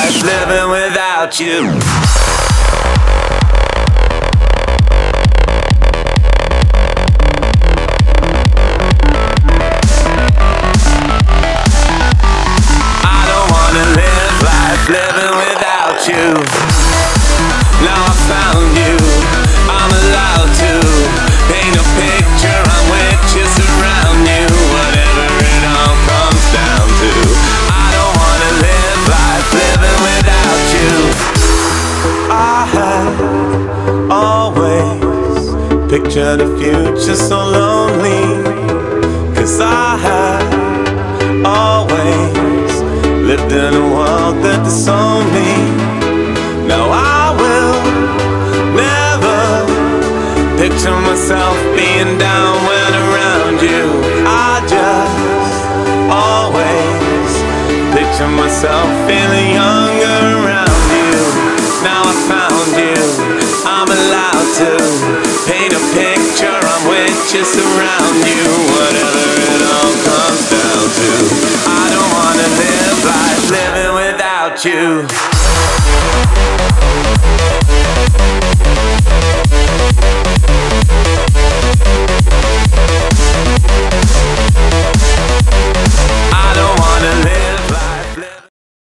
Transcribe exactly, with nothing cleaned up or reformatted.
life living without you. Living without you. Now I found you, I'm allowed to paint a picture on which is around you. Whatever it all comes down to, I don't wanna live life living without you. I had always pictured a future so lonely, 'cause I had always lived in a world that disowned me. Now I will never picture myself being down when around you. I just always picture myself feeling younger around you. Now I found you, I'm allowed to paint a picture on which is around you. Whatever it all comes down to, I don't wanna live life living without you.